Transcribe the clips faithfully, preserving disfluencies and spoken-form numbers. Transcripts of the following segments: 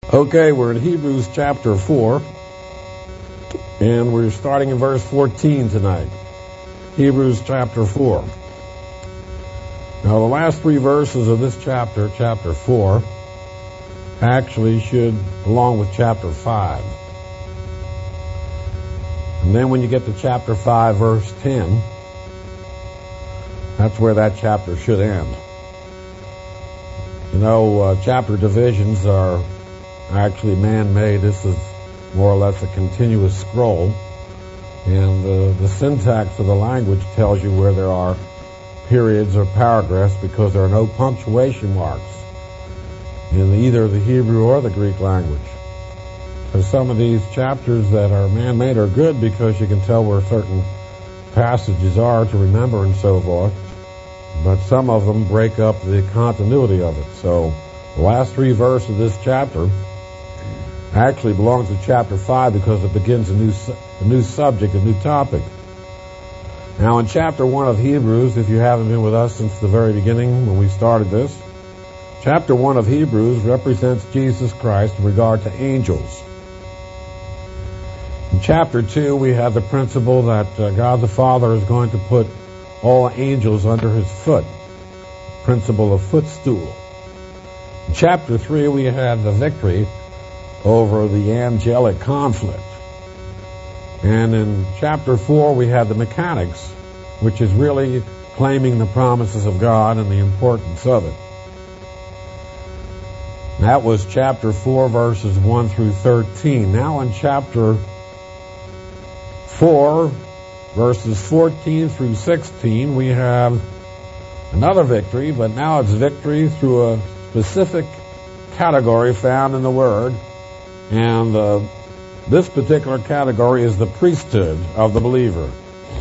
Okay, we're in Hebrews chapter four, and we're starting in verse fourteen tonight. Hebrews chapter four. Now, the last three verses of this chapter, chapter four, actually should belong with chapter five. And then when you get to chapter five, verse ten, that's where that chapter should end. You know, uh, chapter divisions are actually man-made. This is more or less a continuous scroll. And uh, the syntax of the language tells you where there are periods or paragraphs because there are no punctuation marks in either the Hebrew or the Greek language. So some of these chapters that are man-made are good because you can tell where certain passages are to remember and so forth. But some of them break up the continuity of it. So the last three verses of this chapter actually belongs to chapter five because it begins a new a new subject, a new topic. Now, in chapter one of Hebrews, if you haven't been with us since the very beginning when we started this, chapter one of Hebrews represents Jesus Christ in regard to angels. In chapter two, we have the principle that uh, God the Father is going to put all angels under his foot, principle of footstool. In chapter three, we have the victory over the angelic conflict. And in chapter four, we have the mechanics, which is really claiming the promises of God and the importance of it. That was chapter four, verses one through thirteen. Now in chapter four, verses fourteen through sixteen, we have another victory, but now it's victory through a specific category found in the Word. And uh, this particular category is the priesthood of the believer.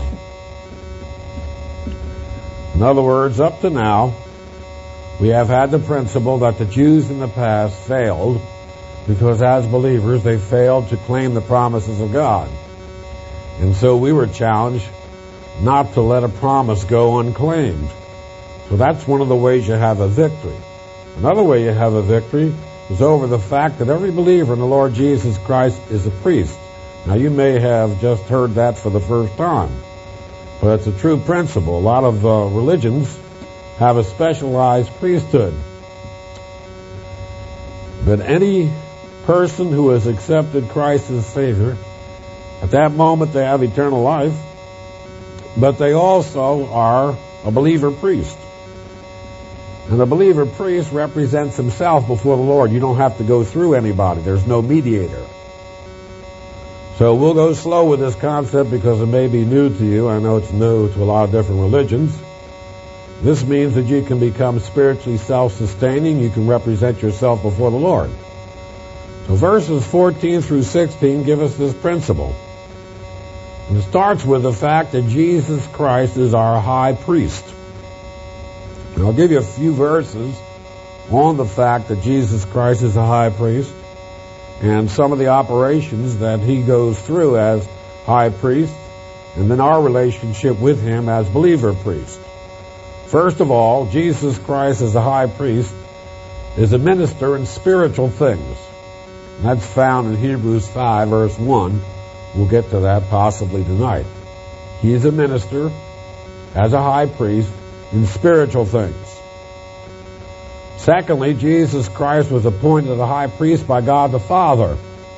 In other words, up to now, we have had the principle that the Jews in the past failed because as believers they failed to claim the promises of God. And so we were challenged not to let a promise go unclaimed. So that's one of the ways you have a victory. Another way you have a victory is over the fact that every believer in the Lord Jesus Christ is a priest. Now, you may have just heard that for the first time, but it's a true principle. A lot of uh, religions have a specialized priesthood. But any person who has accepted Christ as Savior, at that moment they have eternal life, but they also are a believer priest. And the believer priest represents himself before the Lord. You don't have to go through anybody. There's no mediator. So we'll go slow with this concept because it may be new to you. I know it's new to a lot of different religions. This means that you can become spiritually self-sustaining. You can represent yourself before the Lord. So verses fourteen through sixteen give us this principle. And it starts with the fact that Jesus Christ is our high priest. And I'll give you a few verses on the fact that Jesus Christ is a high priest and some of the operations that he goes through as high priest, and then our relationship with him as believer priest. First of all, Jesus Christ as a high priest is a minister in spiritual things. And that's found in Hebrews five, verse one. We'll get to that possibly tonight. He is a minister as a high priest in spiritual things. Secondly, Jesus Christ was appointed a high priest by God the Father.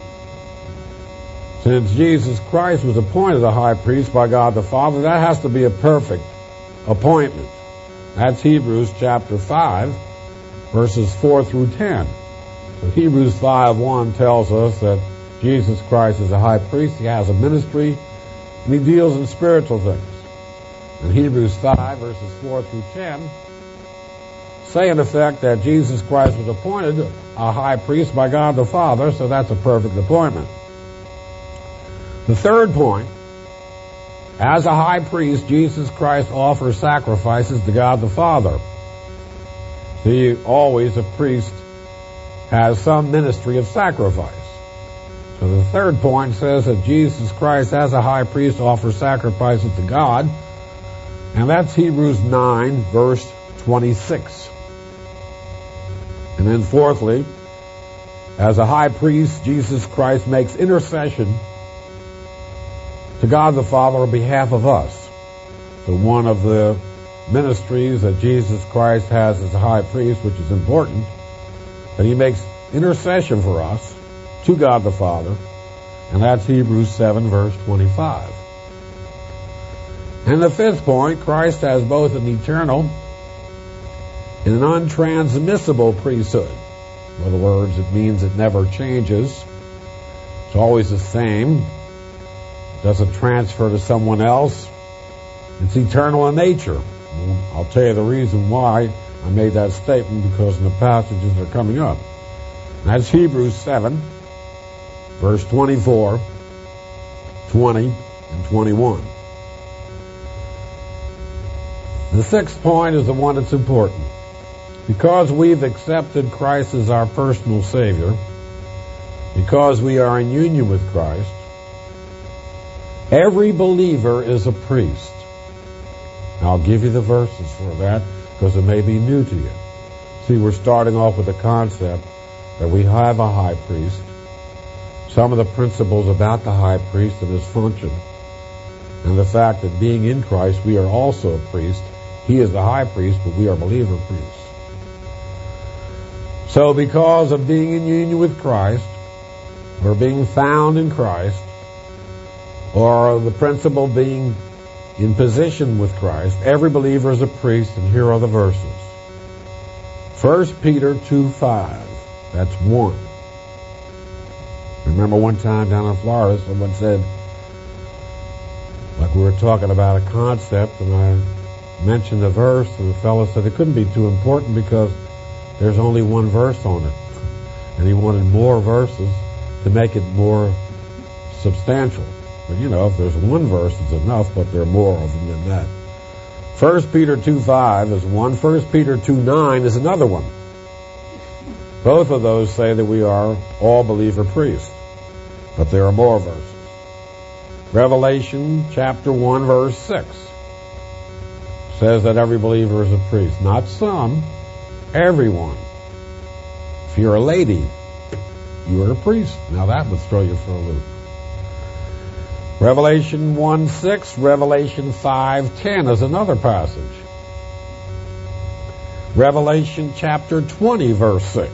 Since Jesus Christ was appointed a high priest by God the Father, that has to be a perfect appointment. That's Hebrews chapter five, verses four through ten. So Hebrews five one tells us that Jesus Christ is a high priest. He has a ministry, and he deals in spiritual things. In Hebrews five, verses four through ten, say in effect that Jesus Christ was appointed a high priest by God the Father, so that's a perfect appointment. The third point, as a high priest, Jesus Christ offers sacrifices to God the Father. See, always a priest has some ministry of sacrifice. So the third point says that Jesus Christ, as a high priest, offers sacrifices to God. And that's Hebrews nine, verse twenty-six. And then fourthly, As a high priest, Jesus Christ makes intercession to God the Father on behalf of us. So one of the ministries that Jesus Christ has as a high priest, which is important, that he makes intercession for us to God the Father, and that's Hebrews seven, verse twenty-five. And the fifth point, Christ has both an eternal and an untransmissible priesthood. In other words, it means it never changes. It's always the same. It doesn't transfer to someone else. It's eternal in nature. I'll tell you the reason why I made that statement, because in the passages that are coming up. And that's Hebrews seven, verse twenty-four, twenty, and twenty-one. The sixth point is the one that's important. Because we've accepted Christ as our personal Savior, because we are in union with Christ, every believer is a priest. Now, I'll give you the verses for that, because it may be new to you. See, we're starting off with the concept that we have a high priest, some of the principles about the high priest and his function, and the fact that being in Christ, we are also a priest. He is the high priest, but we are believer priests. So because of being in union with Christ, or being found in Christ, or the principle being in position with Christ, every believer is a priest, and here are the verses. First Peter two five, that's one. Remember one time down in Florida, someone said, like we were talking about a concept, and I mentioned a verse, and the fellow said it couldn't be too important because there's only one verse on it. And he wanted more verses to make it more substantial. But you know, if there's one verse, it's enough, but there are more of them than that. First Peter two five is one. First Peter two nine is another one. Both of those say that we are all believer priests. But there are more verses. Revelation chapter one, verse six says that every believer is a priest. Not some, everyone. If you're a lady, you are a priest. Now that would throw you for a loop. Revelation one six, Revelation five ten is another passage. Revelation chapter twenty, verse six.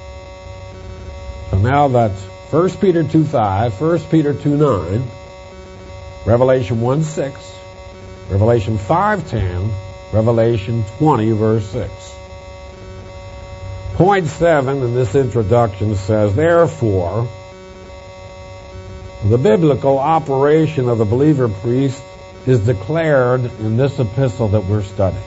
So now that's First Peter two five, First Peter two nine, Revelation one six, Revelation five ten, Revelation twenty, verse six. Point seven in this introduction says, therefore, the biblical operation of the believer priest is declared in this epistle that we're studying.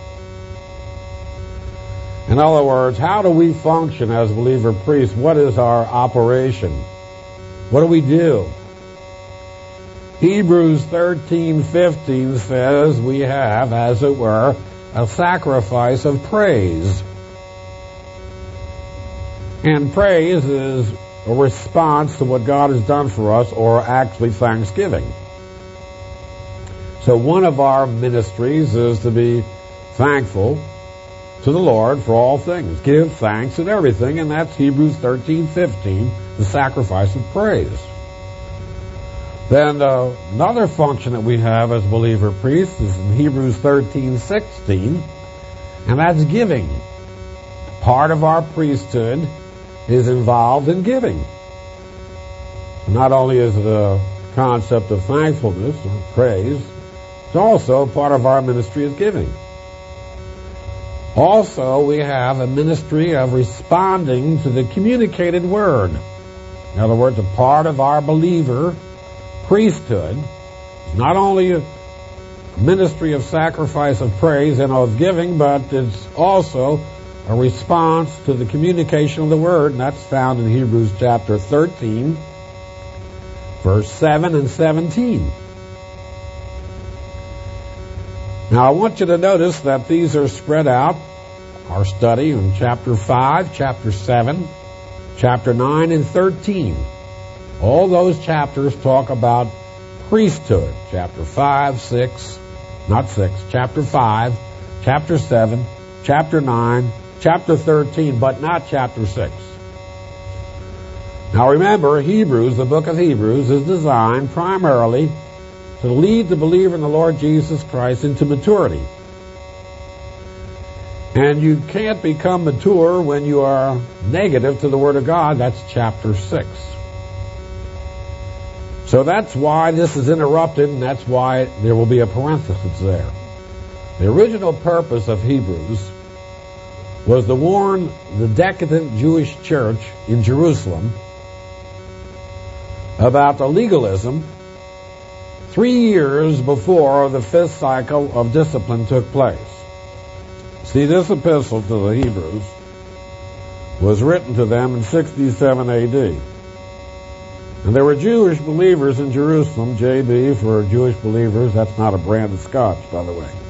In other words, how do we function as believer priests? What is our operation? What do we do? Hebrews thirteen fifteen says we have, as it were, a sacrifice of praise. And praise is a response to what God has done for us, or actually thanksgiving. So one of our ministries is to be thankful to the Lord for all things. Give thanks in everything, and that's Hebrews thirteen fifteen, the sacrifice of praise. Then uh, another function that we have as believer priests is in Hebrews thirteen sixteen, and that's giving. Part of our priesthood is involved in giving. Not only is it a concept of thankfulness or praise, it's also part of our ministry is giving. Also, we have a ministry of responding to the communicated word. In other words, a part of our believer priesthood is not only a ministry of sacrifice of praise and of giving, but it's also a response to the communication of the word, and that's found in Hebrews chapter thirteen, verse seven and seventeen. Now, I want you to notice that these are spread out, our study in chapter five, chapter seven, chapter nine, and thirteen. All those chapters talk about priesthood. Chapter five, six, not six, chapter five, chapter seven, chapter nine, chapter thirteen, but not chapter six. Now remember, Hebrews, the book of Hebrews, is designed primarily to lead the believer in the Lord Jesus Christ into maturity. And you can't become mature when you are negative to the Word of God. That's chapter six. So that's why this is interrupted, and that's why there will be a parenthesis there. The original purpose of Hebrews was to warn the decadent Jewish church in Jerusalem about the legalism three years before the fifth cycle of discipline took place. See, this epistle to the Hebrews was written to them in sixty-seven A D. And there were Jewish believers in Jerusalem. J B for Jewish believers. That's not a brand of scotch, by the way.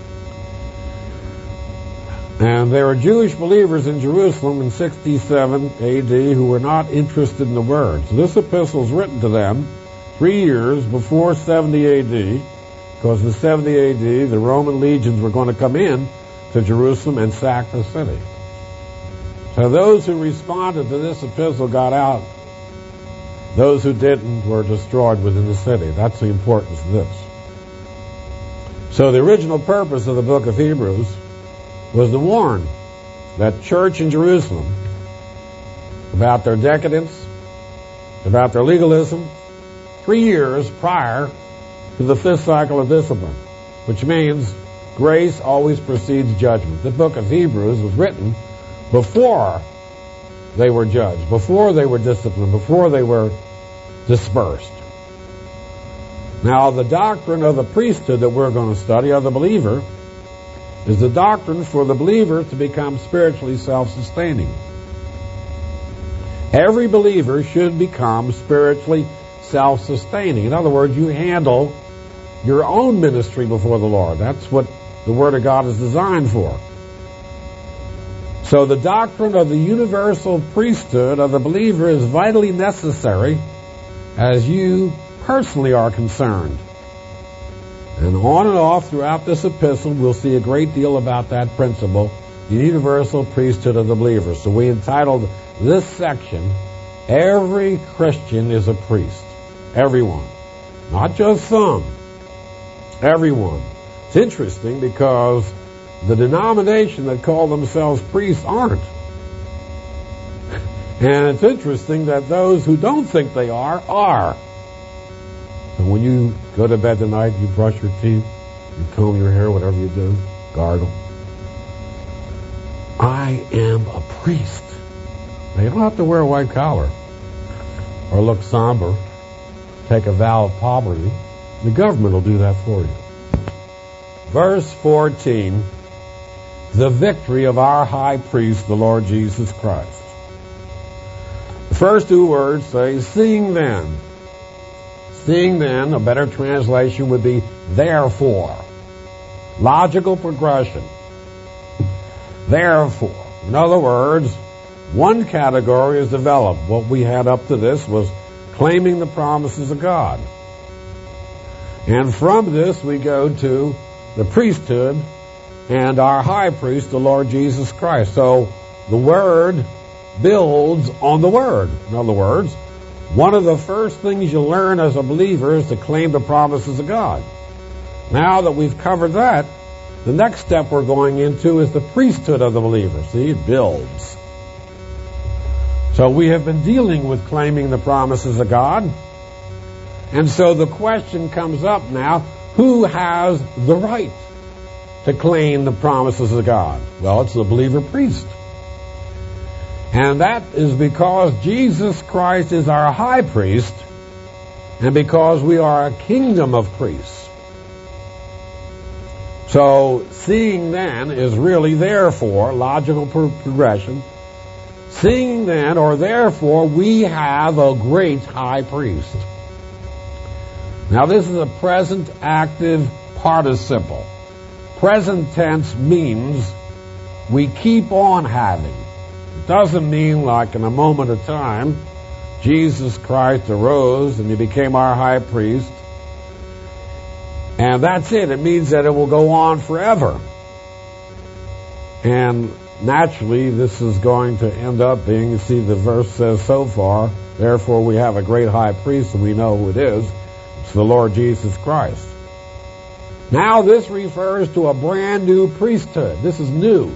And there were Jewish believers in Jerusalem in sixty-seven A D who were not interested in the Word. So this epistle is written to them three years before seventy A D, because in seventy A D the Roman legions were going to come in to Jerusalem and sack the city. So those who responded to this epistle got out. Those who didn't were destroyed within the city. That's the importance of this. So the original purpose of the book of Hebrews was to warn that church in Jerusalem about their decadence, about their legalism, three years prior to the fifth cycle of discipline, which means grace always precedes judgment. The book of Hebrews was written before they were judged, before they were disciplined, before they were dispersed. Now, the doctrine of the priesthood that we're going to study, of the believer, is the doctrine for the believer to become spiritually self-sustaining. Every believer should become spiritually self-sustaining. In other words, you handle your own ministry before the Lord. That's what the Word of God is designed for. So the doctrine of the universal priesthood of the believer is vitally necessary as you personally are concerned. And on and off throughout this epistle, we'll see a great deal about that principle, the universal priesthood of the believer. So we entitled this section, Every Christian is a Priest. Everyone. Not just some. Everyone. It's interesting because the denomination that call themselves priests aren't. And it's interesting that those who don't think they are, are. So when you go to bed tonight, you brush your teeth, you comb your hair, whatever you do, gargle. I am a priest. Now, you don't have to wear a white collar or look somber, take a vow of poverty. The government will do that for you. Verse fourteen, the victory of our high priest, the Lord Jesus Christ. The first two words say, seeing then. Seeing then, a better translation would be therefore. Logical progression. Therefore. In other words, one category is developed. What we had up to this was claiming the promises of God. And from this we go to the priesthood and our high priest, the Lord Jesus Christ. So the Word builds on the Word. In other words, one of the first things you learn as a believer is to claim the promises of God. Now that we've covered that, the next step we're going into is the priesthood of the believer. See, it builds. So we have been dealing with claiming the promises of God. And so the question comes up now, who has the right to claim the promises of God? Well, it's the believer priest. And that is because Jesus Christ is our high priest and because we are a kingdom of priests. So seeing then is really therefore, logical progression. Seeing then, or therefore, we have a great high priest. Now this is a present active participle. Present tense means we keep on having. It doesn't mean like in a moment of time, Jesus Christ arose and he became our high priest. And that's it. It means that it will go on forever. And naturally, this is going to end up being, you see, the verse says so far, therefore we have a great high priest, and we know who it is. It's the Lord Jesus Christ. Now this refers to a brand new priesthood. This is new.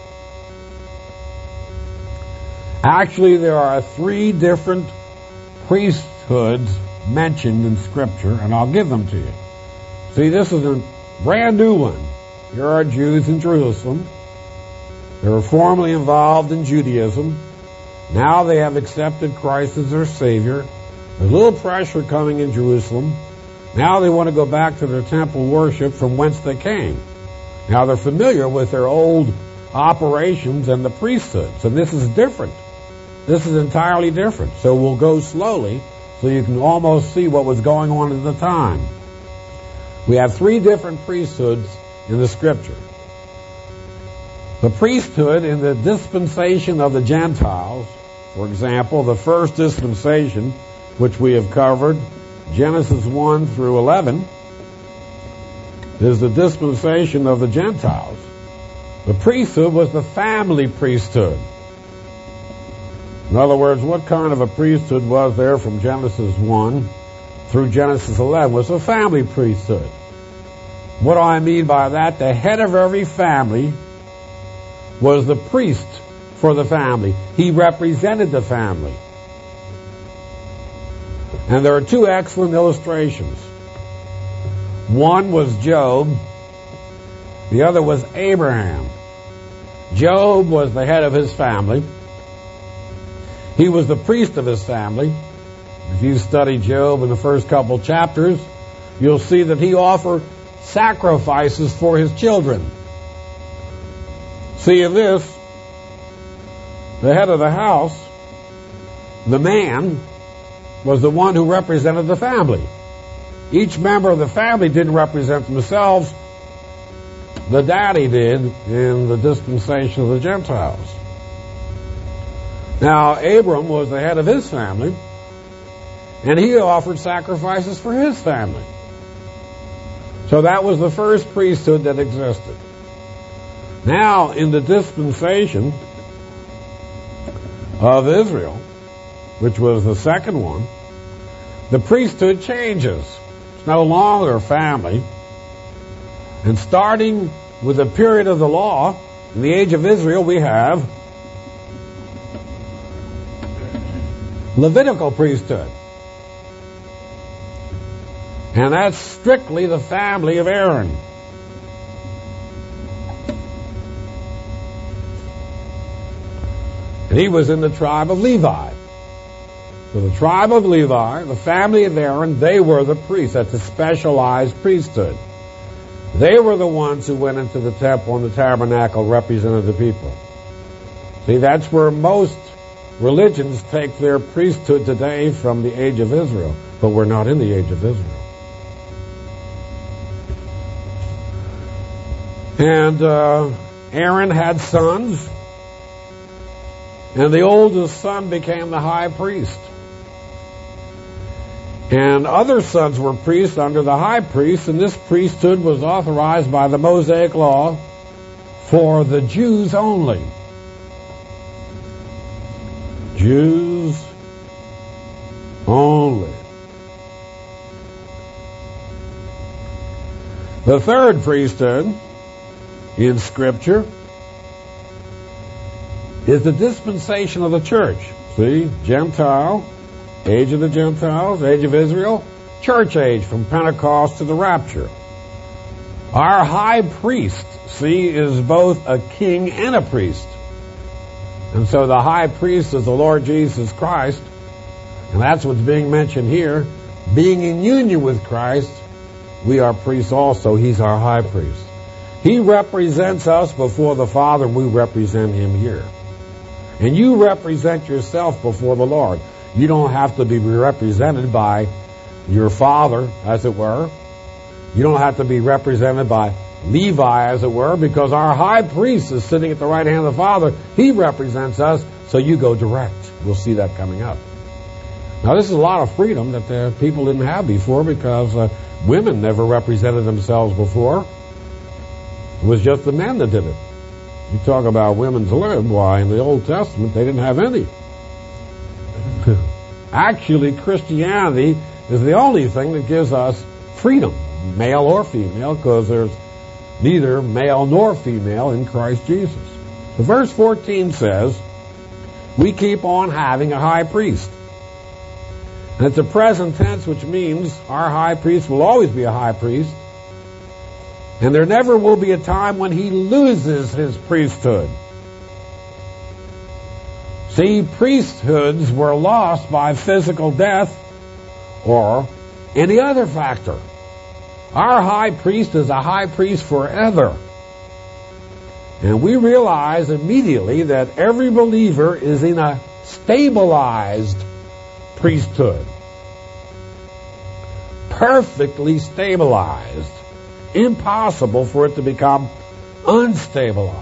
Actually, there are three different priesthoods mentioned in Scripture, and I'll give them to you. See, this is a brand new one. Here are Jews in Jerusalem. They were formerly involved in Judaism. Now they have accepted Christ as their Savior. There's a little pressure coming in Jerusalem. Now they want to go back to their temple worship from whence they came. Now they're familiar with their old operations and the priesthood. So this is different. This is entirely different. So we'll go slowly so you can almost see what was going on at the time. We have three different priesthoods in the Scripture. The priesthood in the dispensation of the Gentiles, for example, the first dispensation, which we have covered, Genesis one through eleven, is the dispensation of the Gentiles. The priesthood was the family priesthood. In other words, what kind of a priesthood was there from Genesis one through Genesis eleven? It was a family priesthood. What do I mean by that? The head of every family was the priest for the family. He represented the family. And there are two excellent illustrations. One was Job. The other was Abraham. Job was the head of his family. He was the priest of his family. If you study Job in the first couple chapters, you'll see that he offered sacrifices for his children. See, in this, the head of the house, the man, was the one who represented the family. Each member of the family didn't represent themselves. The daddy did in the dispensation of the Gentiles. Now, Abram was the head of his family, and he offered sacrifices for his family. So that was the first priesthood that existed. Now, in the dispensation of Israel, which was the second one, the priesthood changes. It's no longer family. And starting with the period of the law, in the age of Israel, we have Levitical priesthood. And that's strictly the family of Aaron. And he was in the tribe of Levi. So the tribe of Levi, the family of Aaron, they were the priests. That's a specialized priesthood. They were the ones who went into the temple and the tabernacle, represented the people. See, that's where most religions take their priesthood today from the age of Israel. But we're not in the age of Israel. And uh, Aaron had sons, and the oldest son became the high priest. And other sons were priests under the high priest, and this priesthood was authorized by the Mosaic Law for the Jews only. Jews only. The third priesthood in Scripture is the dispensation of the church. See, Gentile, age of the Gentiles, age of Israel, church age from Pentecost to the rapture. Our high priest, see, is both a king and a priest. And so the high priest is the Lord Jesus Christ, and that's what's being mentioned here. Being in union with Christ, we are priests also. He's our high priest. He represents us before the Father, and we represent Him here. And you represent yourself before the Lord. You don't have to be represented by your father, as it were. You don't have to be represented by Levi, as it were, because our high priest is sitting at the right hand of the Father. He represents us, so you go direct. We'll see that coming up. Now, this is a lot of freedom that the people didn't have before, because uh, women never represented themselves before. It was just the men that did it. You talk about women's lib, why, in the Old Testament, they didn't have any. Actually, Christianity is the only thing that gives us freedom, male or female, because there's neither male nor female in Christ Jesus. So verse fourteen says, we keep on having a high priest. And it's a present tense, which means our high priest will always be a high priest. And there never will be a time when he loses his priesthood. See, priesthoods were lost by physical death or any other factor. Our high priest is a high priest forever. And we realize immediately that every believer is in a stabilized priesthood. Perfectly stabilized. Impossible for it to become unstabilized.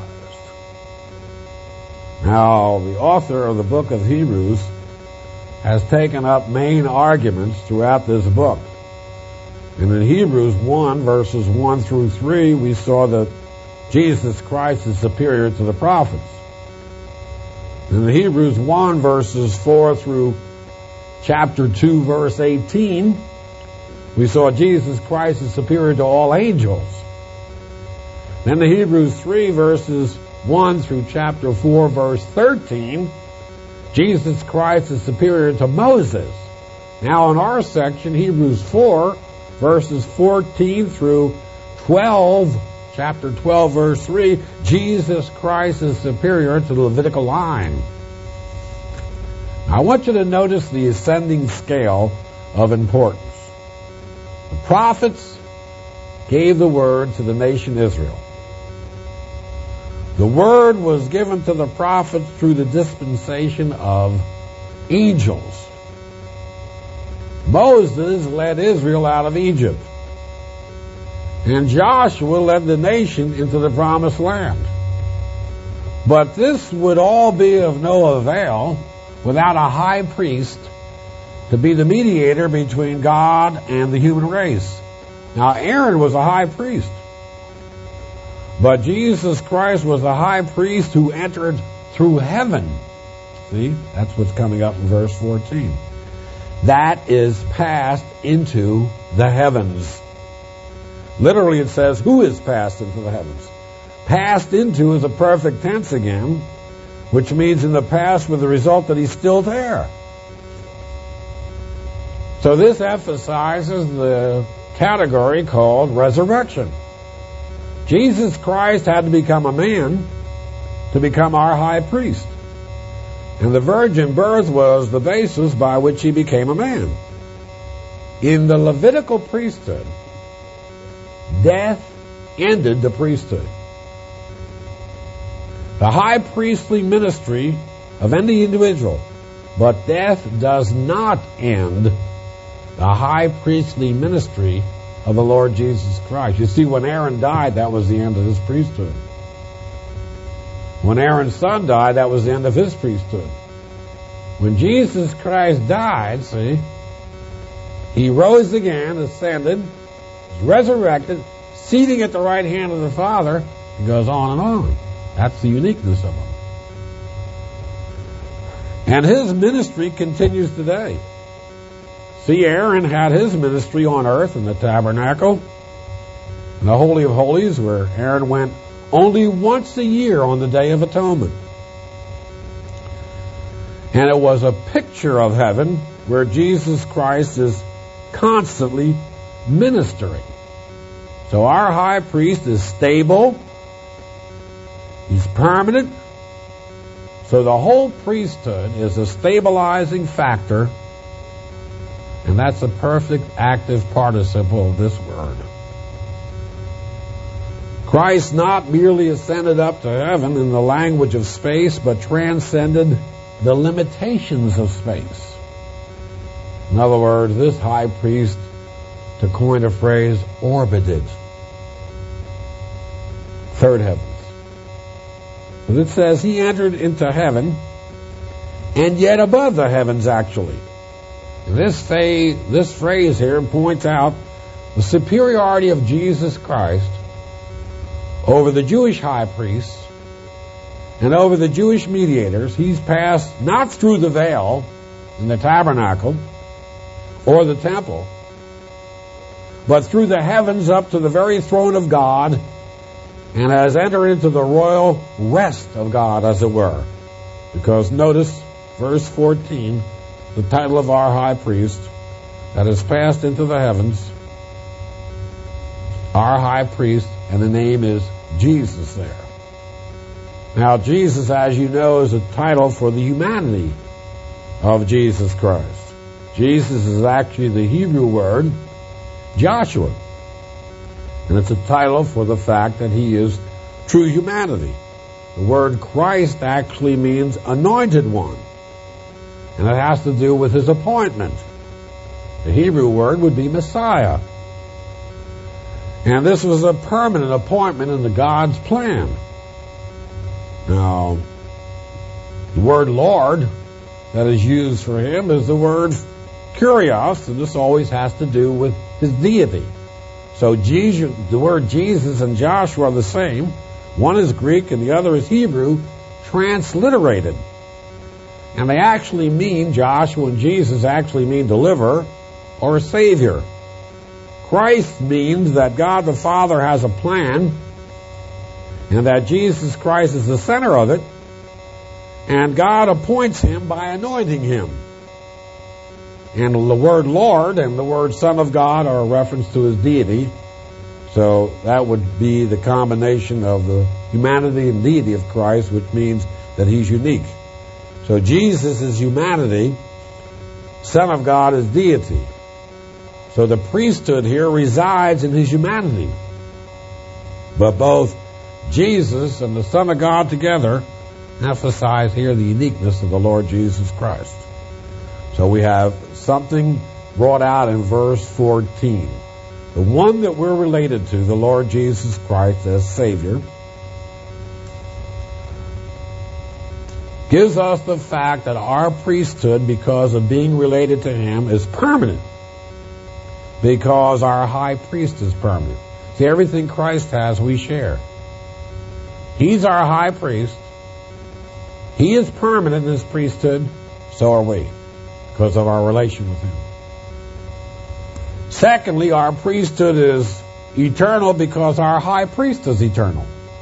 Now, the author of the book of Hebrews has taken up main arguments throughout this book. And in Hebrews one, verses one through three, we saw that Jesus Christ is superior to the prophets. In Hebrews one, verses four through chapter two, verse eighteen, we saw Jesus Christ is superior to all angels. Then in Hebrews three, verses one through chapter four, verse thirteen, Jesus Christ is superior to Moses. Now in our section, Hebrews four, verses fourteen through twelve, chapter twelve, verse three, Jesus Christ is superior to the Levitical line. I want you to notice the ascending scale of importance. The prophets gave the word to the nation Israel. The word was given to the prophets through the dispensation of angels. Moses led Israel out of Egypt. And Joshua led the nation into the promised land. But this would all be of no avail without a high priest to be the mediator between God and the human race. Now, Aaron was a high priest. But Jesus Christ was the high priest who entered through heaven. See, that's what's coming up in verse fourteen. That is passed into the heavens. Literally it says, who is passed into the heavens? Passed into is a perfect tense again, which means in the past with the result that he's still there. So this emphasizes the category called resurrection. Jesus Christ had to become a man to become our high priest. And the virgin birth was the basis by which he became a man. In the Levitical priesthood, death ended the priesthood. The high priestly ministry of any individual, but death does not end the high priestly ministry of the Lord Jesus Christ. You see, when Aaron died, that was the end of his priesthood. When Aaron's son died, that was the end of his priesthood. When Jesus Christ died, see, he rose again, ascended, was resurrected, seating at the right hand of the Father. He goes on and on. That's the uniqueness of him. And his ministry continues today. See, Aaron had his ministry on earth in the tabernacle, in the Holy of Holies, where Aaron went only once a year on the Day of Atonement. And it was a picture of heaven where Jesus Christ is constantly ministering. So our high priest is stable. He's permanent. So the whole priesthood is a stabilizing factor. And that's a perfect active participle of this word. Christ not merely ascended up to heaven in the language of space, but transcended the limitations of space. In other words, this high priest, to coin a phrase, orbited third heavens. But it says he entered into heaven, and yet above the heavens, actually. This phrase, this phrase here points out the superiority of Jesus Christ over the Jewish high priests And over the Jewish mediators, he's passed not through the veil in the tabernacle or the temple, but through the heavens up to the very throne of God, and has entered into the royal rest of God, as it were. Because notice, verse fourteen, the title of our high priest that has passed into the heavens, our high priest, and the name is Jesus there. Now, Jesus, as you know, is a title for the humanity of Jesus Christ. Jesus is actually the Hebrew word Joshua. And it's a title for the fact that he is true humanity. The word Christ actually means anointed one. And it has to do with his appointment. The Hebrew word would be Messiah. And this was a permanent appointment in the God's plan. Now, the word Lord that is used for him is the word Kyrios, and this always has to do with his deity. So Jesus, the word Jesus and Joshua are the same. One is Greek and the other is Hebrew, transliterated. And they actually mean, Joshua and Jesus actually mean deliverer or savior. Christ means that God the Father has a plan, and that Jesus Christ is the center of it, and God appoints him by anointing him. And the word Lord and the word Son of God are a reference to his deity. So that would be the combination of the humanity and deity of Christ, which means that he's unique. So Jesus is humanity, Son of God is deity. So the priesthood here resides in his humanity. But both Jesus and the Son of God together emphasize here the uniqueness of the Lord Jesus Christ. So we have something brought out in verse fourteen. The one that we're related to, the Lord Jesus Christ as Savior, gives us the fact that our priesthood, because of being related to him, is permanent. Because our high priest is permanent. See, everything Christ has, we share. He's our high priest. He is permanent in his priesthood. So are we, because of our relation with him. Secondly, our priesthood is eternal because our high priest is eternal.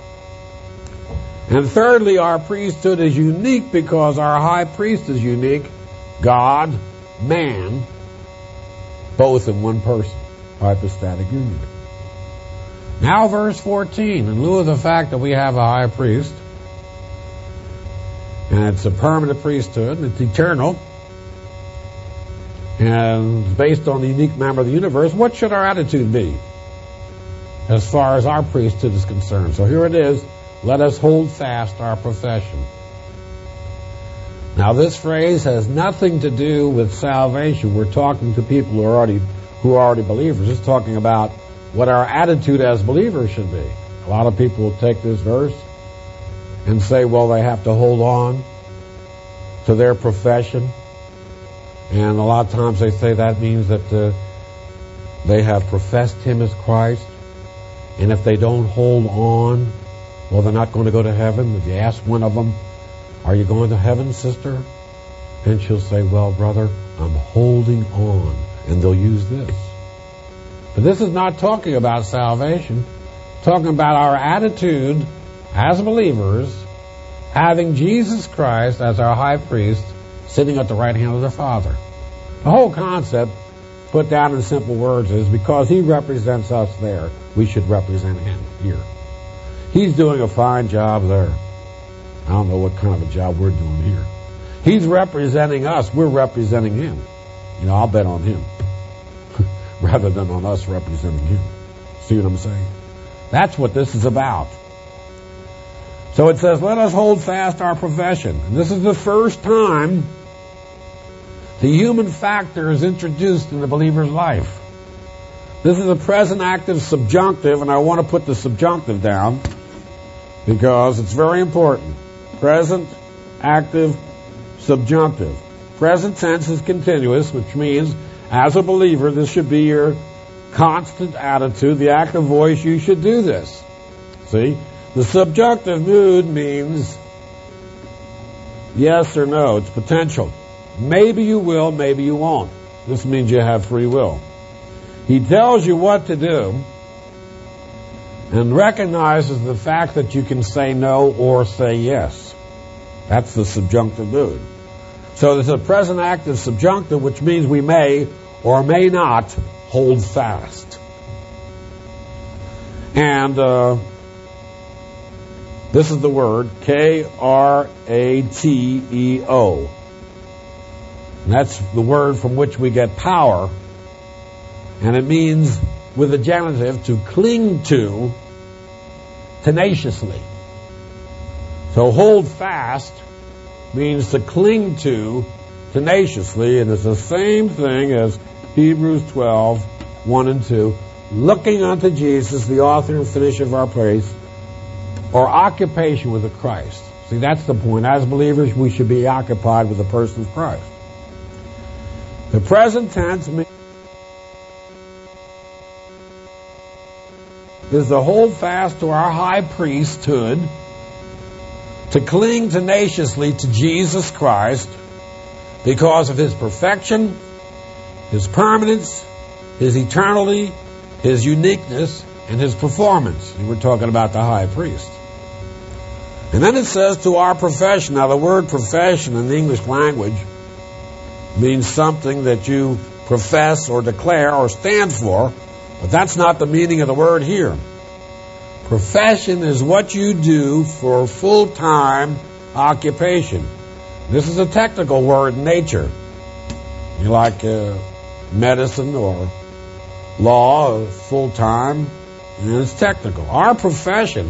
And thirdly, our priesthood is unique because our high priest is unique. God, man, both in one person. Hypostatic union. Now verse fourteen. In lieu of the fact that we have a high priest, and it's a permanent priesthood, and it's eternal, and based on the unique member of the universe, what should our attitude be as far as our priesthood is concerned? So here it is. Let us hold fast our profession. Now this phrase has nothing to do with salvation. We're talking to people who are already who are already believers. It's talking about what our attitude as believers should be. A lot of people will take this verse and say, well, they have to hold on to their profession. And a lot of times they say that means that uh, they have professed him as Christ. And if they don't hold on, well, they're not going to go to heaven. If you ask one of them, are you going to heaven, sister? And she'll say, well, brother, I'm holding on. And they'll use this. But this is not talking about salvation. It's talking about our attitude as believers, having Jesus Christ as our high priest, sitting at the right hand of the Father. The whole concept, put down in simple words, is because he represents us there, we should represent him here. He's doing a fine job there. I don't know what kind of a job we're doing here. He's representing us. We're representing him. You know, I'll bet on him rather than on us representing him. See what I'm saying? That's what this is about. So it says, let us hold fast our profession. And this is the first time the human factor is introduced in the believer's life. This is a present active subjunctive, and I want to put the subjunctive down because it's very important. Present active subjunctive. Present tense is continuous, which means as a believer, this should be your constant attitude. The active voice, you should do this. See? The subjunctive mood means yes or no. It's potential. Maybe you will, maybe you won't. This means you have free will. He tells you what to do and recognizes the fact that you can say no or say yes. That's the subjunctive mood. So there's a present active subjunctive, which means we may or may not hold fast. And uh, this is the word K R A T E O. And that's the word from which we get power. And it means, with the genitive, to cling to tenaciously. So hold fast means to cling to tenaciously, and it's the same thing as Hebrews twelve, one and two. Looking unto Jesus, the author and finisher of our faith, or occupation with the Christ. See, that's the point. As believers, we should be occupied with the person of Christ. The present tense means is to hold fast to our high priesthood, to cling tenaciously to Jesus Christ because of His perfection, His permanence, His eternity, His uniqueness, and His performance. And we're talking about the high priest. And then it says to our profession. Now the word profession in the English language means something that you profess or declare or stand for, but that's not the meaning of the word here. Profession is what you do for full-time occupation. This is a technical word in nature. You like uh, medicine or law, full-time, and it's technical. Our profession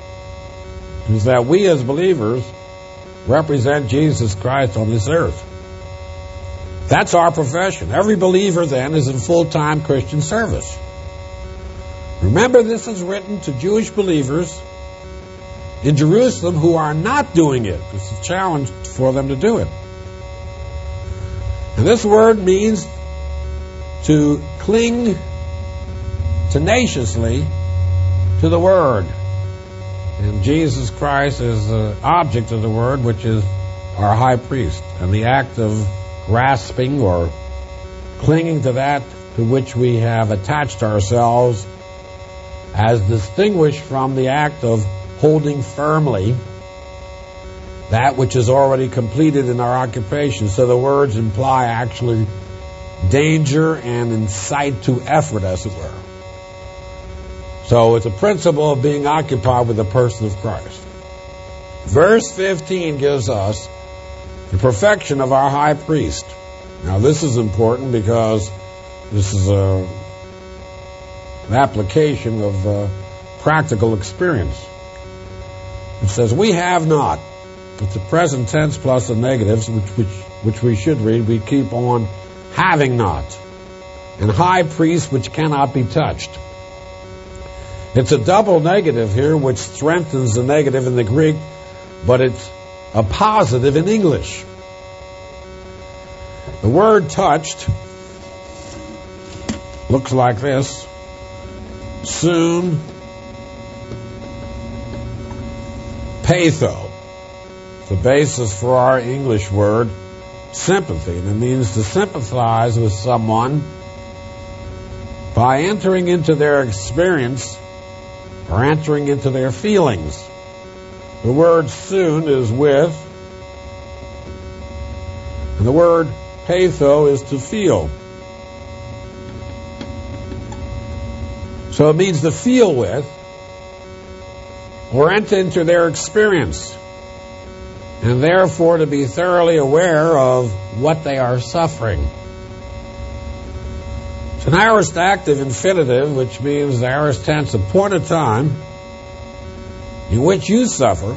is that we as believers represent Jesus Christ on this earth. That's our profession. Every believer then is in full-time Christian service. Remember, this is written to Jewish believers in Jerusalem who are not doing it. It's a challenge for them to do it. And this word means to cling tenaciously to the Word. And Jesus Christ is the object of the Word, which is our high priest. And the act of grasping or clinging to that to which we have attached ourselves, as distinguished from the act of holding firmly that which is already completed in our occupation. So the words imply actually danger and incite to effort, as it were. So it's a principle of being occupied with the person of Christ. Verse fifteen gives us the perfection of our high priest. Now this is important because this is a an application of uh, practical experience. It says, we have not. It's a present tense plus the negatives, which, which, which we should read. We keep on having not. And high priest which cannot be touched. It's a double negative here, which strengthens the negative in the Greek, but it's a positive in English. The word touched looks like this. Soon, patho, the basis for our English word sympathy. And it means to sympathize with someone by entering into their experience or entering into their feelings. The word soon is with, and the word patho is to feel. So it means to feel with or enter into their experience, and therefore to be thoroughly aware of what they are suffering. It's an aorist active infinitive, which means the aorist tense, a point of time in which you suffer.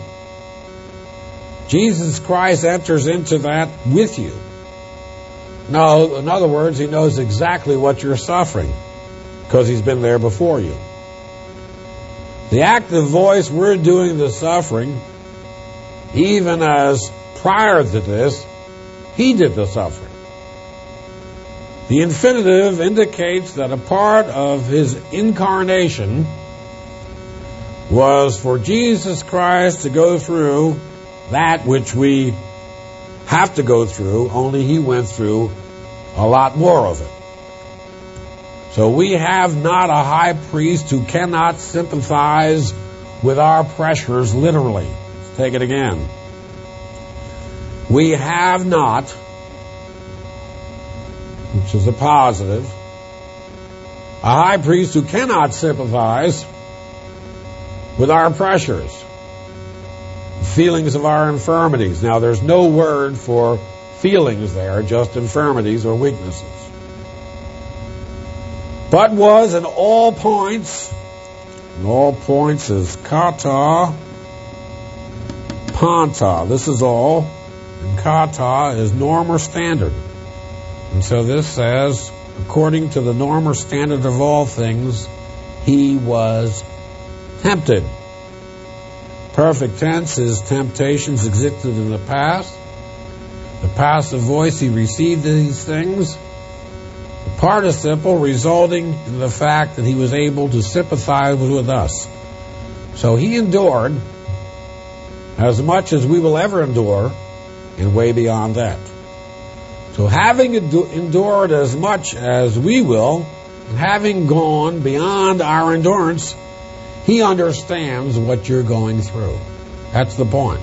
Jesus Christ enters into that with you. No, in other words, He knows exactly what you're suffering, because He's been there before you. The active voice, we're doing the suffering, even as prior to this, He did the suffering. The infinitive indicates that a part of His incarnation was for Jesus Christ to go through that which we have to go through, only he went through a lot more of it. So we have not a high priest who cannot sympathize with our pressures literally. Let's take it again. We have not, which is a positive, a high priest who cannot sympathize with our pressures, feelings of our infirmities. Now, there's no word for feelings there, just infirmities or weaknesses. But was in all points, in all points is kata, panta. This is all, and kata is norm or standard. And so this says, according to the norm or standard of all things, he was tempted. Perfect tense is temptations existed in the past. The passive voice, he received these things. The participle resulting in the fact that he was able to sympathize with us. So he endured as much as we will ever endure, and way beyond that. So having endured as much as we will, and having gone beyond our endurance, he understands what you're going through. That's the point.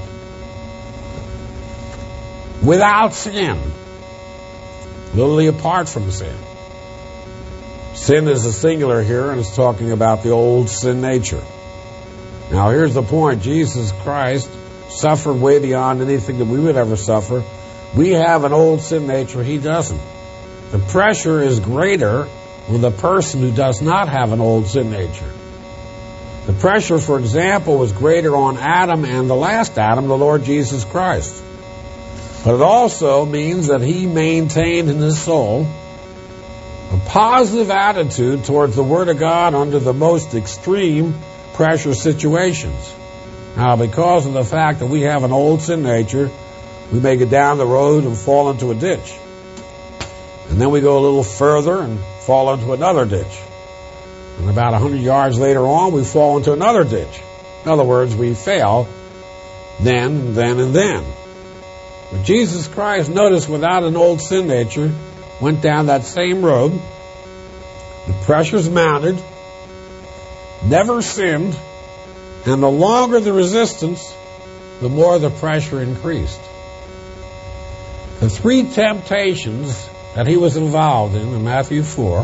Without sin, literally apart from sin. Sin is a singular here, and it's talking about the old sin nature. Now here's the point. Jesus Christ suffered way beyond anything that we would ever suffer. We have an old sin nature. He doesn't. The pressure is greater with a person who does not have an old sin nature. The pressure, for example, was greater on Adam and the last Adam, the Lord Jesus Christ. But it also means that he maintained in his soul a positive attitude towards the Word of God under the most extreme pressure situations. Now, because of the fact that we have an old sin nature, we may get down the road and fall into a ditch. And then we go a little further and fall into another ditch. And about a hundred yards later on, we fall into another ditch. In other words, we fail then, then, and then. But Jesus Christ, notice, without an old sin nature, went down that same road. The pressures mounted, never sinned, and the longer the resistance, the more the pressure increased. The three temptations that he was involved in, in Matthew four,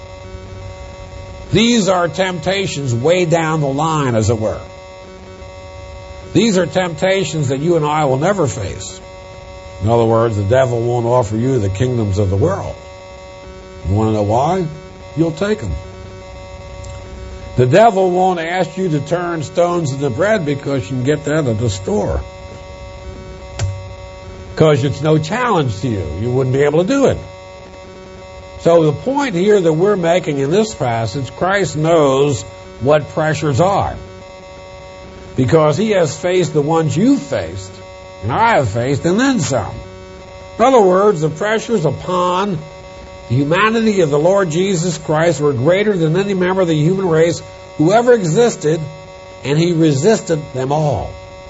these are temptations way down the line, as it were. These are temptations that you and I will never face. In other words, the devil won't offer you the kingdoms of the world. You want to know why? You'll take them. The devil won't ask you to turn stones into bread because you can get that at the store. Because it's no challenge to you. You wouldn't be able to do it. So the point here that we're making in this passage, Christ knows what pressures are. Because he has faced the ones you've faced, and I have faced, and then some. In other words, the pressures upon the humanity of the Lord Jesus Christ were greater than any member of the human race who ever existed, and he resisted them all.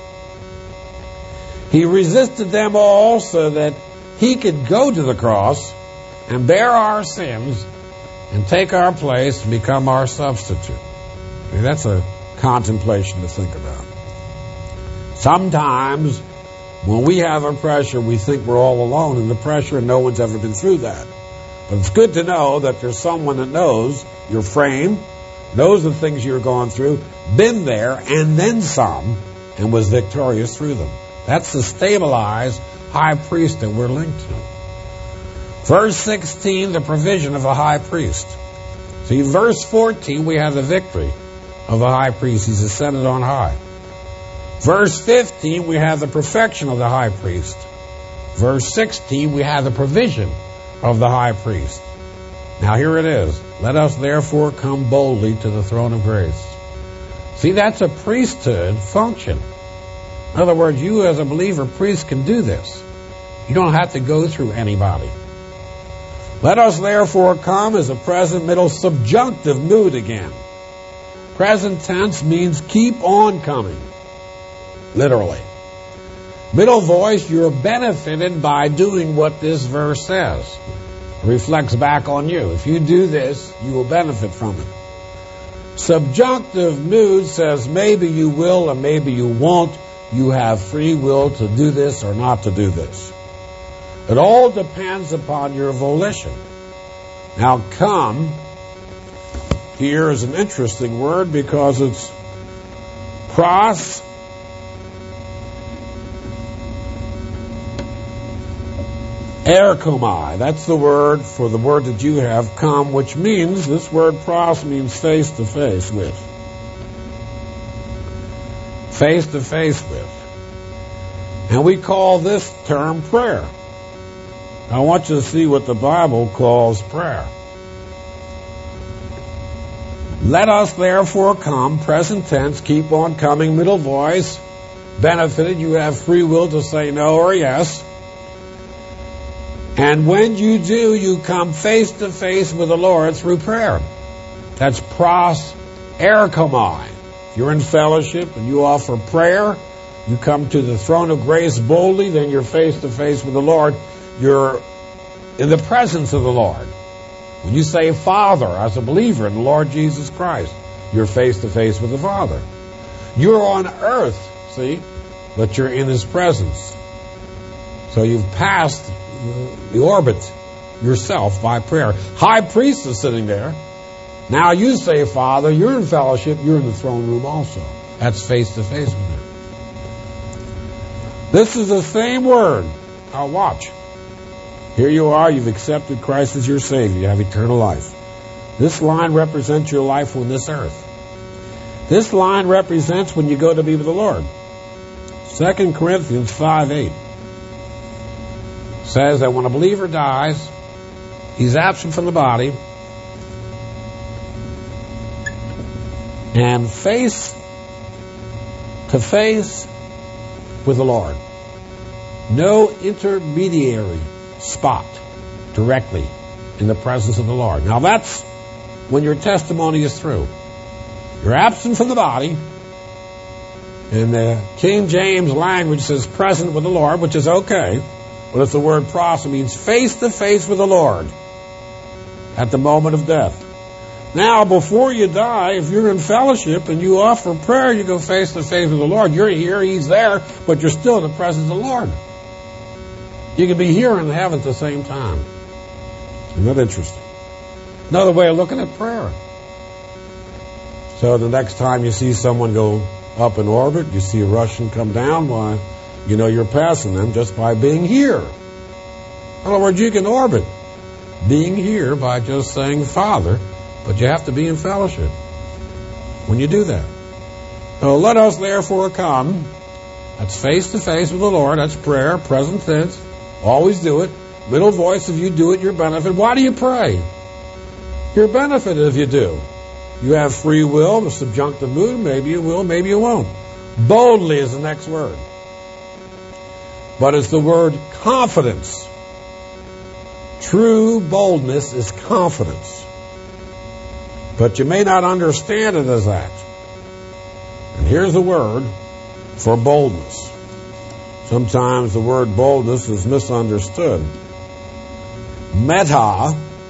He resisted them all so that he could go to the cross and bear our sins and take our place and become our substitute. Okay, that's a contemplation to think about. Sometimes when we have a pressure, we think we're all alone in the pressure, and no one's ever been through that. But it's good to know that there's someone that knows your frame, knows the things you're going through, been there, and then some, and was victorious through them. That's the stabilized high priest that we're linked to. Verse sixteen, the provision of the high priest. See, verse fourteen, we have the victory of the high priest. He's ascended on high. Verse fifteen, we have the perfection of the high priest. Verse sixteen, we have the provision of the high priest. Now here it is. Let us therefore come boldly to the throne of grace. See, that's a priesthood function. In other words, you as a believer priest can do this. You don't have to go through anybody. Let us therefore come as a present middle subjunctive mood again. Present tense means keep on coming. Literally. Middle voice, you're benefited by doing what this verse says. It reflects back on you. If you do this, you will benefit from it. Subjunctive mood says maybe you will or maybe you won't. You have free will to do this or not to do this. It all depends upon your volition. Now, come here is an interesting word because it's pros erkomai. That's the word for the word that you have, come, which means, this word pros means face to face with. Face to face with. And we call this term prayer. I want you to see what the Bible calls prayer. Let us therefore come, present tense, keep on coming, middle voice, benefited, you have free will to say no or yes. And when you do, you come face to face with the Lord through prayer. That's pros erkomai. If you're in fellowship and you offer prayer, you come to the throne of grace boldly, then you're face to face with the Lord. You're in the presence of the Lord. When you say Father, as a believer in the Lord Jesus Christ, you're face to face with the Father. You're on earth, see, but you're in His presence. So you've passed the orbit yourself by prayer. High priest is sitting there. Now you say, Father, you're in fellowship, you're in the throne room also. That's face to face with Him. This is the same word. Now watch. Here you are, you've accepted Christ as your Savior, you have eternal life. This line represents your life on this earth. This line represents when you go to be with the Lord. Second Corinthians five eight says that when a believer dies, he's absent from the body and face to face with the Lord. No intermediary spot directly in the presence of the Lord. Now that's when your testimony is through. You're absent from the body, and the King James language says present with the Lord, which is okay, but it's the word pros. It means face to face with the Lord at the moment of death. Now, before you die, if you're in fellowship and you offer prayer, you go face to face with the Lord. You're here, He's there, but you're still in the presence of the Lord. You can be here and in heaven at the same time. Isn't that interesting? Another way of looking at prayer. So the next time you see someone go up in orbit, you see a Russian come down, why, you know you're passing them just by being here. In other words, you can orbit being here by just saying Father, but you have to be in fellowship when you do that. So let us therefore come. That's face to face with the Lord. That's prayer, present tense. Always do it. Middle voice, if you do it, you're benefited. Why do you pray? You're benefited if you do. You have free will, the subjunctive mood. Maybe you will, maybe you won't. Boldly is the next word. But it's the word confidence. True boldness is confidence. But you may not understand it as that. And here's the word for boldness. Sometimes the word boldness is misunderstood. Meta,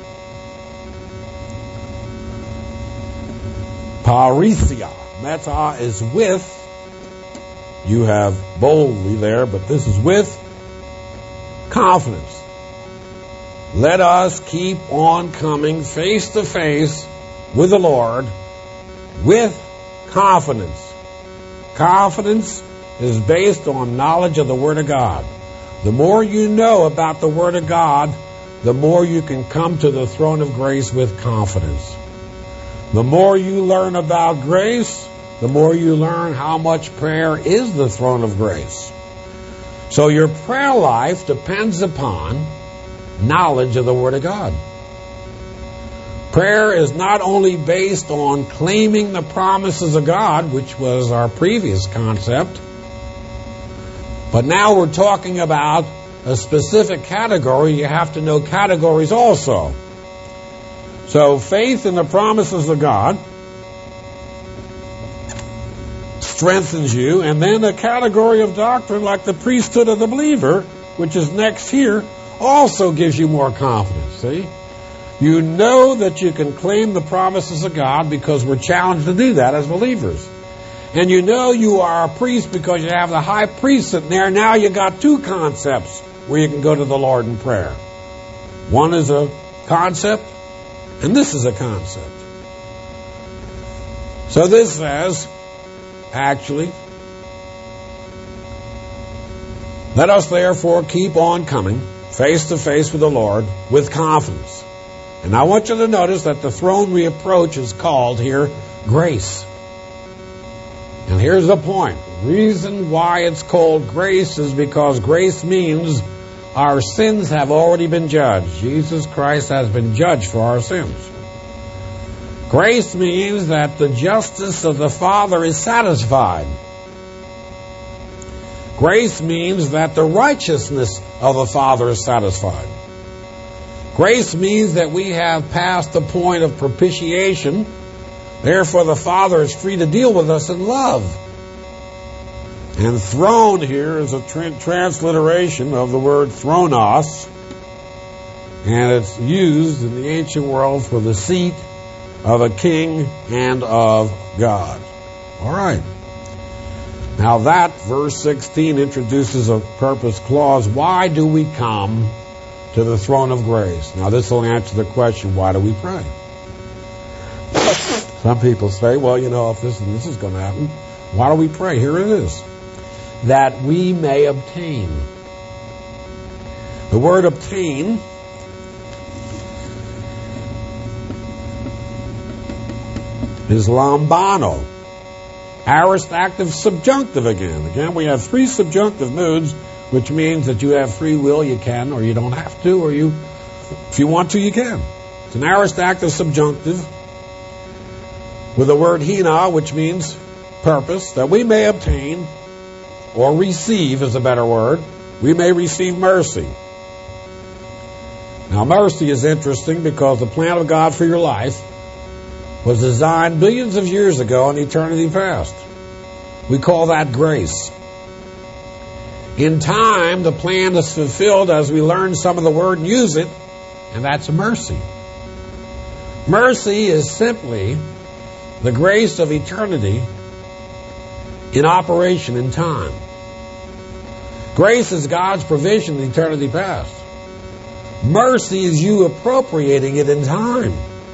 parisia. Meta is with. You have boldly there, but this is with confidence. Let us keep on coming face to face with the Lord with confidence. Confidence is based on knowledge of the Word of God. The more you know about the Word of God, the more you can come to the throne of grace with confidence. The more you learn about grace, the more you learn how much prayer is the throne of grace. So your prayer life depends upon knowledge of the Word of God. Prayer is not only based on claiming the promises of God, which was our previous concept, but now we're talking about a specific category. You have to know categories also. So faith in the promises of God strengthens you. And then a category of doctrine like the priesthood of the believer, which is next here, also gives you more confidence. See? You know that you can claim the promises of God because we're challenged to do that as believers. And you know you are a priest because you have the high priest sitting there. Now you got two concepts where you can go to the Lord in prayer. One is a concept, and this is a concept. So this says, actually, let us therefore keep on coming face to face with the Lord with confidence. And I want you to notice that the throne we approach is called here grace. And here's the point. The reason why it's called grace is because grace means our sins have already been judged. Jesus Christ has been judged for our sins. Grace means that the justice of the Father is satisfied. Grace means that the righteousness of the Father is satisfied. Grace means that we have passed the point of propitiation. Therefore, the Father is free to deal with us in love. And throne here is a tra- transliteration of the word thronos. And it's used in the ancient world for the seat of a king and of God. All right. Now that, verse sixteen, introduces a purpose clause. Why do we come to the throne of grace? Now this will answer the question, why do we pray? Some people say, well, you know, if this, this is going to happen, why do we pray? Here it is. That we may obtain. The word obtain is lambano. Aorist active subjunctive again. Again, we have three subjunctive moods, which means that you have free will, you can, or you don't have to, or you, if you want to, you can. It's an aorist active subjunctive with the word hina, which means purpose, that we may obtain, or receive is a better word, we may receive mercy. Now, mercy is interesting because the plan of God for your life was designed billions of years ago in eternity past. We call that grace. In time, the plan is fulfilled as we learn some of the word and use it, and that's mercy. Mercy is simply the grace of eternity in operation in time. Grace is God's provision in eternity past. Mercy is you appropriating it in time.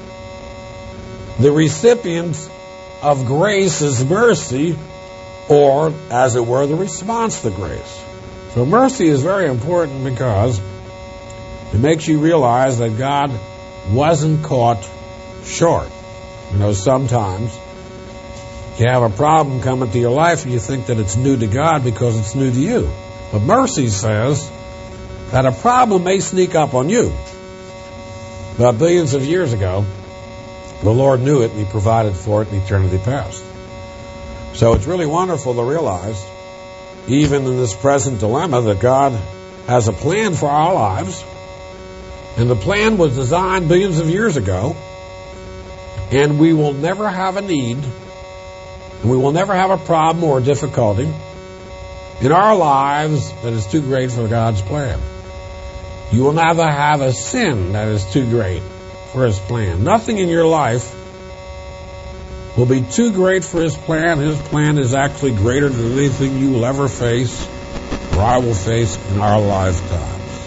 The recipient of grace is mercy, or, as it were, the response to grace. So mercy is very important because it makes you realize that God wasn't caught short. You know, sometimes you have a problem coming to your life and you think that it's new to God because it's new to you. But mercy says that a problem may sneak up on you. But billions of years ago, the Lord knew it and He provided for it in eternity past. So it's really wonderful to realize, even in this present dilemma, that God has a plan for our lives. And the plan was designed billions of years ago. And we will never have a need, and we will never have a problem or a difficulty in our lives that is too great for God's plan. You will never have a sin that is too great for His plan. Nothing in your life will be too great for His plan. His plan is actually greater than anything you will ever face or I will face in our lifetimes.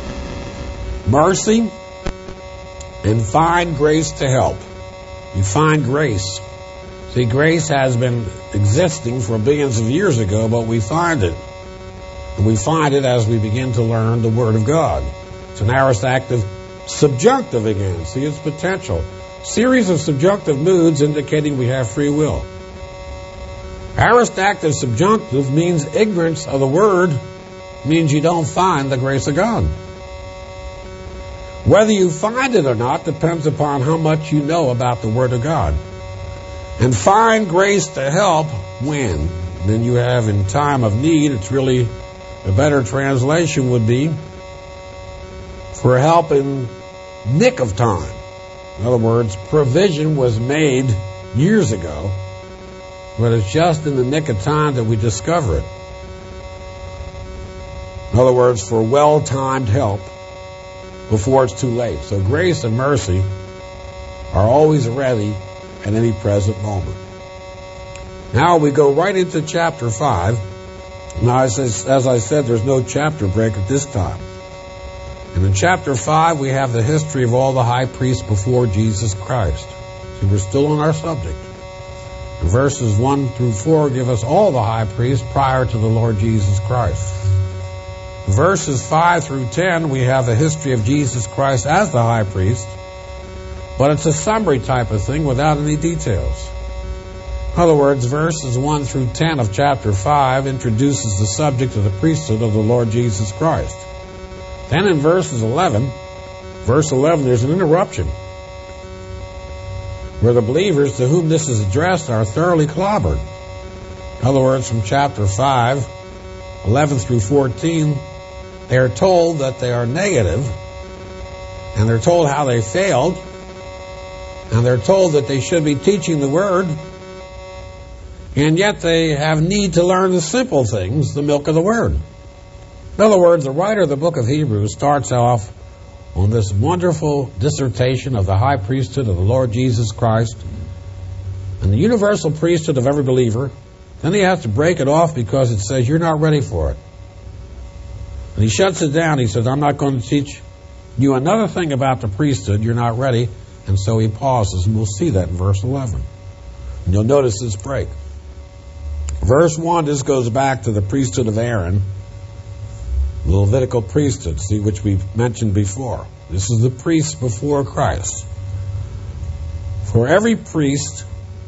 Mercy and find grace to help. You find grace. See, grace has been existing for billions of years ago, but we find it. And we find it as we begin to learn the Word of God. It's an aorist active subjunctive again. See, it's potential. Series of subjunctive moods indicating we have free will. Aorist active subjunctive means ignorance of the Word, means you don't find the grace of God. Whether you find it or not depends upon how much you know about the Word of God. And find grace to help when? Then you have in time of need. It's really, a better translation would be for help in nick of time. In other words, provision was made years ago but it's just in the nick of time that we discover it. In other words, for well-timed help before it's too late. So grace and mercy are always ready at any present moment. Now we go right into chapter five. Now, as, as I said, there's no chapter break at this time. And in chapter five, we have the history of all the high priests before Jesus Christ. See, we're still on our subject. And verses one through four give us all the high priests prior to the Lord Jesus Christ. Verses five through ten, we have the history of Jesus Christ as the high priest, but it's a summary type of thing without any details. In other words, verses one through ten of chapter five introduces the subject of the priesthood of the Lord Jesus Christ. Then in verses eleven, verse eleven, there's an interruption where the believers to whom this is addressed are thoroughly clobbered. In other words, from chapter five, eleven through fourteen, they are told that they are negative, and they're told how they failed, and they're told that they should be teaching the Word, and yet they have need to learn the simple things, the milk of the Word. In other words, the writer of the book of Hebrews starts off on this wonderful dissertation of the high priesthood of the Lord Jesus Christ and the universal priesthood of every believer. Then he has to break it off because it says you're not ready for it. And he shuts it down. He says, I'm not going to teach you another thing about the priesthood. You're not ready. And so he pauses, and we'll see that in verse eleven. And you'll notice this break. Verse one, this goes back to the priesthood of Aaron, the Levitical priesthood, see, which we've mentioned before. This is the priest before Christ. For every priest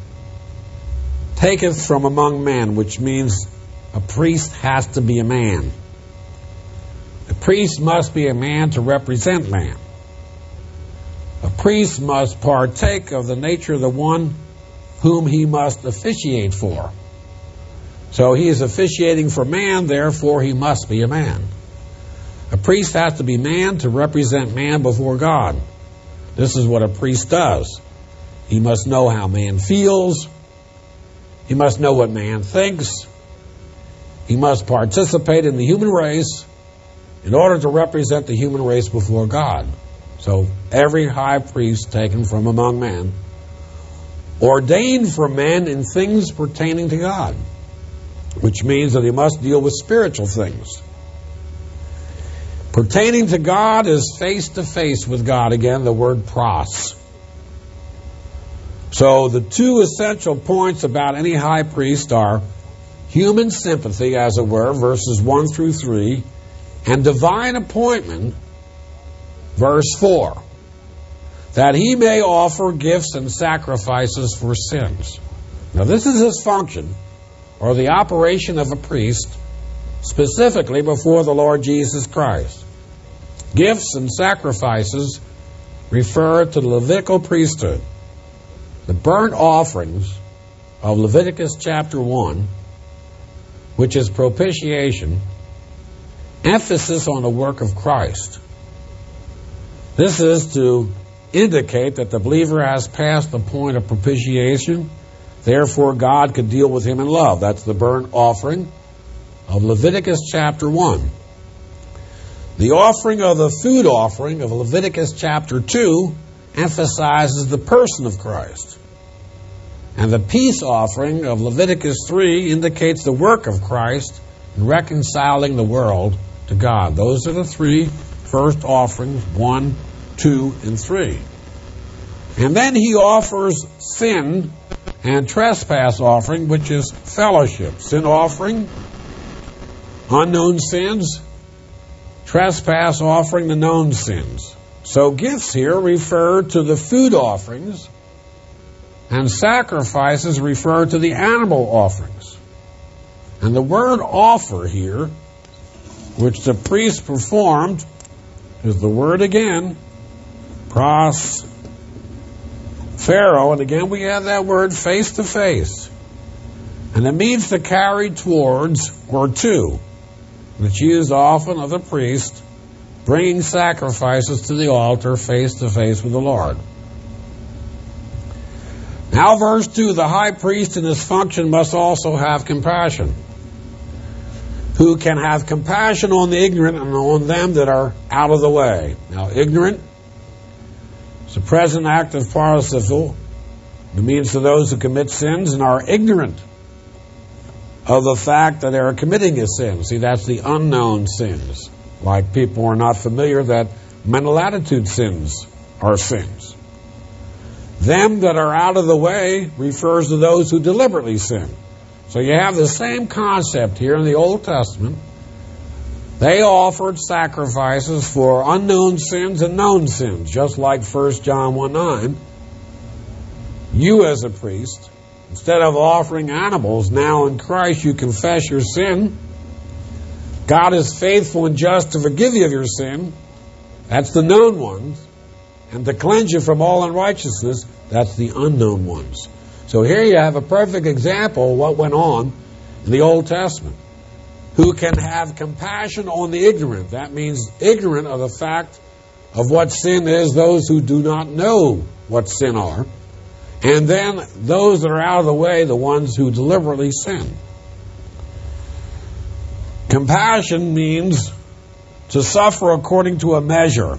taketh from among men, which means a priest has to be a man. A priest must be a man to represent man. A priest must partake of the nature of the one whom he must officiate for. So he is officiating for man, therefore he must be a man. A priest has to be man to represent man before God. This is what a priest does. He must know how man feels. He must know what man thinks. He must participate in the human race in order to represent the human race before God. So every high priest taken from among men, ordained for men in things pertaining to God, which means that he must deal with spiritual things. Pertaining to God is face to face with God. Again, the word pros. So the two essential points about any high priest are human sympathy, as it were, verses one through three, and divine appointment, verse four, that he may offer gifts and sacrifices for sins. Now this is his function, or the operation of a priest, specifically before the Lord Jesus Christ. Gifts and sacrifices refer to the Levitical priesthood. The burnt offerings of Leviticus chapter one, which is propitiation, emphasis on the work of Christ. This is to indicate that the believer has passed the point of propitiation, therefore God could deal with him in love. That's the burnt offering of Leviticus chapter one. The offering of the food offering of Leviticus chapter two emphasizes the person of Christ. And the peace offering of Leviticus three indicates the work of Christ in reconciling the world to God. Those are the three first offerings, one, two, and three. And then he offers sin and trespass offering, which is fellowship. Sin offering, unknown sins, trespass offering, the known sins. So gifts here refer to the food offerings, and sacrifices refer to the animal offerings. And the word offer here, which the priest performed, is the word again, pros pharaoh, and again we have that word face to face. And it means to carry towards or to. It's used often of the priest bringing sacrifices to the altar face to face with the Lord. Now verse two, the high priest in his function must also have compassion. Who can have compassion on the ignorant and on them that are out of the way. Now ignorant is a present active participle. It means to those who commit sins and are ignorant of the fact that they are committing a sin. See, that's the unknown sins. Like people are not familiar that mental attitude sins are sins. Them that are out of the way refers to those who deliberately sin. So you have the same concept here in the Old Testament. They offered sacrifices for unknown sins and known sins, just like First John one nine. You as a priest, instead of offering animals, now in Christ you confess your sin. God is faithful and just to forgive you of your sin. That's the known ones. And to cleanse you from all unrighteousness. That's the unknown ones. So here you have a perfect example of what went on in the Old Testament. Who can have compassion on the ignorant. That means ignorant of the fact of what sin is, those who do not know what sin are. And then those that are out of the way, the ones who deliberately sin. Compassion means to suffer according to a measure.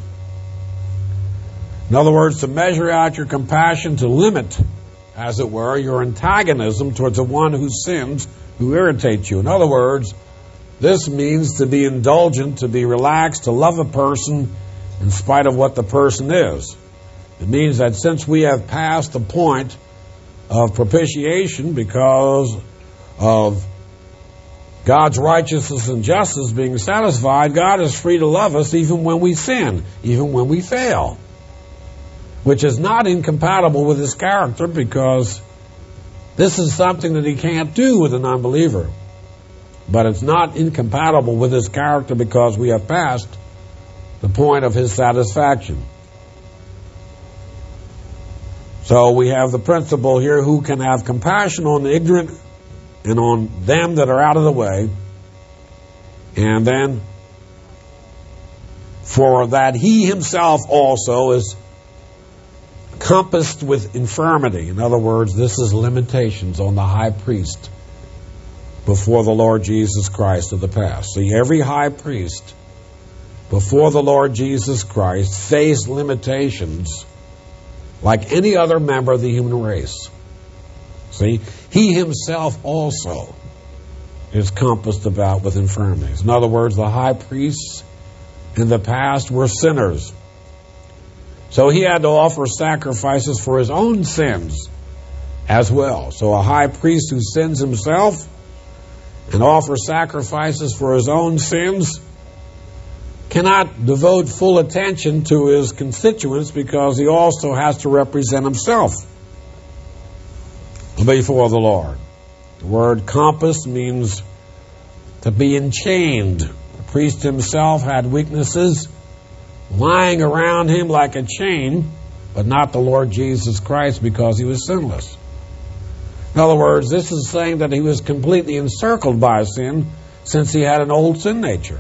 In other words, to measure out your compassion, to limit, as it were, your antagonism towards the one who sins, who irritates you. In other words, this means to be indulgent, to be relaxed, to love a person in spite of what the person is. It means that since we have passed the point of propitiation because of God's righteousness and justice being satisfied, God is free to love us even when we sin, even when we fail. Which is not incompatible with His character, because this is something that He can't do with an unbeliever. But it's not incompatible with His character because we have passed the point of His satisfaction. So we have the principle here, who can have compassion on the ignorant and on them that are out of the way. And then, for that He Himself also is compassed with infirmity. In other words, this is limitations on the high priest before the Lord Jesus Christ of the past. See, every high priest before the Lord Jesus Christ faced limitations like any other member of the human race. See, He Himself also is compassed about with infirmities. In other words, the high priests in the past were sinners. So He had to offer sacrifices for His own sins as well. So a high priest who sins himself and offers sacrifices for his own sins cannot devote full attention to his constituents, because he also has to represent himself before the Lord. The word compass means to be enchained. The priest himself had weaknesses lying around him like a chain, but not the Lord Jesus Christ, because He was sinless. In other words, this is saying that He was completely encircled by sin, since He had an old sin nature.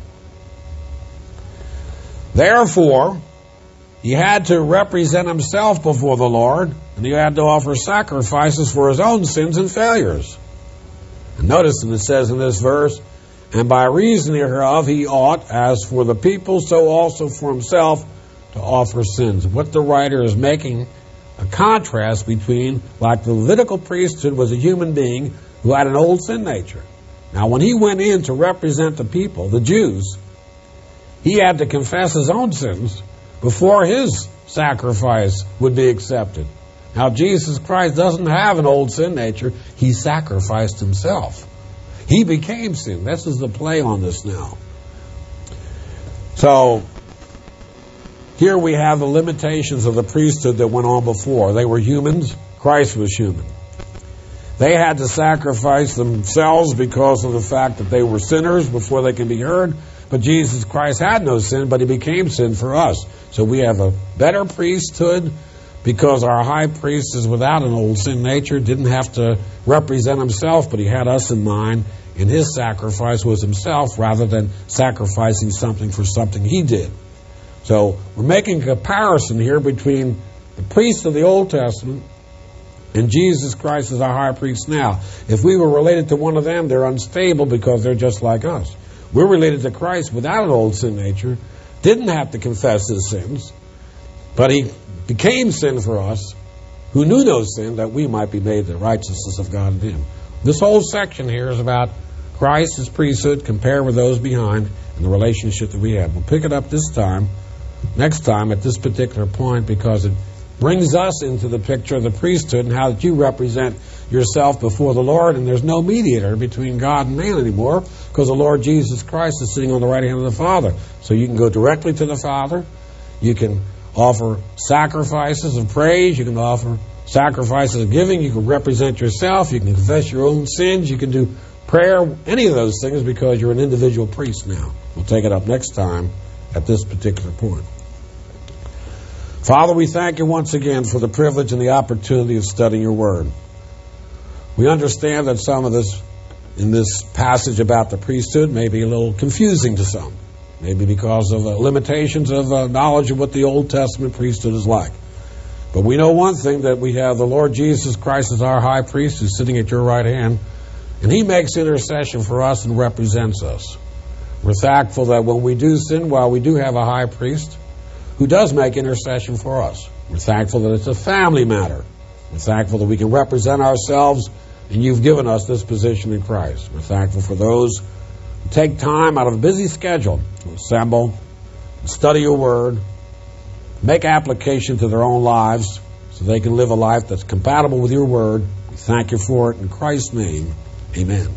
Therefore, He had to represent Himself before the Lord, and He had to offer sacrifices for His own sins and failures. And notice that it says in this verse, and by reason hereof He ought, as for the people, so also for Himself, to offer sins. What the writer is making a contrast between, like the Levitical priesthood was a human being who had an old sin nature. Now when he went in to represent the people, the Jews, he had to confess his own sins before his sacrifice would be accepted. Now Jesus Christ doesn't have an old sin nature. He sacrificed Himself. He became sin. This is the play on this now. So, here we have the limitations of the priesthood that went on before. They were humans. Christ was human. They had to sacrifice themselves because of the fact that they were sinners before they can be heard. But Jesus Christ had no sin, but He became sin for us. So we have a better priesthood because our high priest is without an old sin nature, didn't have to represent Himself, but He had us in mind, and His sacrifice was Himself rather than sacrificing something for something He did. So we're making a comparison here between the priests of the Old Testament And Jesus Christ is our high priest now. If we were related to one of them, they're unstable because they're just like us. We're related to Christ without an old sin nature, didn't have to confess his sins, but he became sin for us, who knew no sin, that we might be made the righteousness of God in him. This whole section here is about Christ's priesthood compared with those behind and the relationship that we have. We'll pick it up this time, next time at this particular point, because it brings us into the picture of the priesthood and how that you represent yourself before the Lord, and there's no mediator between God and man anymore, because the Lord Jesus Christ is sitting on the right hand of the Father. So you can go directly to the Father. You can offer sacrifices of praise. You can offer sacrifices of giving. You can represent yourself. You can confess your own sins. You can do prayer, any of those things, because you're an individual priest now. We'll take it up next time at this particular point. Father, we thank you once again for the privilege and the opportunity of studying your word. We understand that some of this, in this passage about the priesthood, may be a little confusing to some, maybe because of uh, limitations of uh, knowledge of what the Old Testament priesthood is like. But we know one thing, that we have the Lord Jesus Christ as our high priest, who's sitting at your right hand, and he makes intercession for us and represents us. We're thankful that when we do sin, while we do have a high priest who does make intercession for us, we're thankful that it's a family matter. We're thankful that we can represent ourselves, and you've given us this position in Christ. We're thankful for those who take time out of a busy schedule to assemble, study your word, make application to their own lives so they can live a life that's compatible with your word. We thank you for it in Christ's name. Amen.